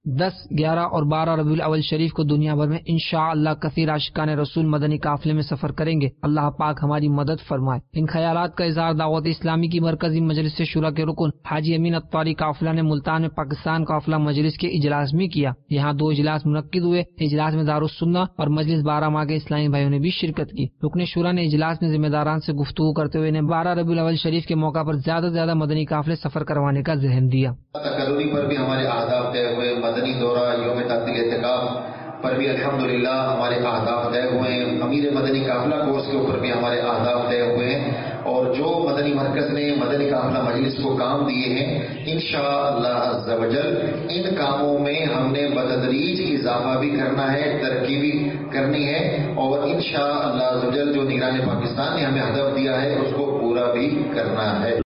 10, 11 और 12 रबीउल अव्वल शरीफ को दुनिया भर में इंशाअल्लाह कसीर आशिकाने रसूल मदनी काफिले में सफर करेंगे। अल्लाह पाक हमारी मदद फरमाए। इन ख्यालात का इज़हार दावत इस्लामी की मरकजी मजलिस शुरा के रुकन हाजी अमीन अत्तारी काफिला ने मुल्तान में पाकिस्तान काफिला मजलिस के इजलास में किया। यहाँ 2 इजलास मुनक्किद हुए। इजलास में दारुस सुन्ना और मजलिस 12 माह के इस्लामी भाइयों ने भी शिरकत की। रुकने शुरा ने इजलास में जिम्मेदारान से गुफ्तगू करते हुए 12 रबीउल अव्वल शरीफ के मौका पर ज्यादा से ज्यादा मदनी काफिले सफर करवाने का ज़हन दिया। तकर्रुरी पर भी हमारे अहदाफ तय हुए, मदनी दौरा यौम तातील एतिकाफ पर भी अल्हम्दुलिल्लाह हमारे अहदाफ तय हुए हैं। अमीर मदनी काफिला कोर्स के ऊपर भी हमारे अहदाफ तय हुए हैं और जो मदनी मरकज ने मदनी काफिला मजलिस को काम दिए हैं इंशाअल्लाह अज़्ज़ा वजल इन कामों में हमने बतदरीज इजाफा भी करना है, तरक्की भी करनी है और इंशाअल्लाह अज़्ज़ा वजल जो निगरान पाकिस्तान ने हमें हदफ दिया है उसको पूरा भी करना है।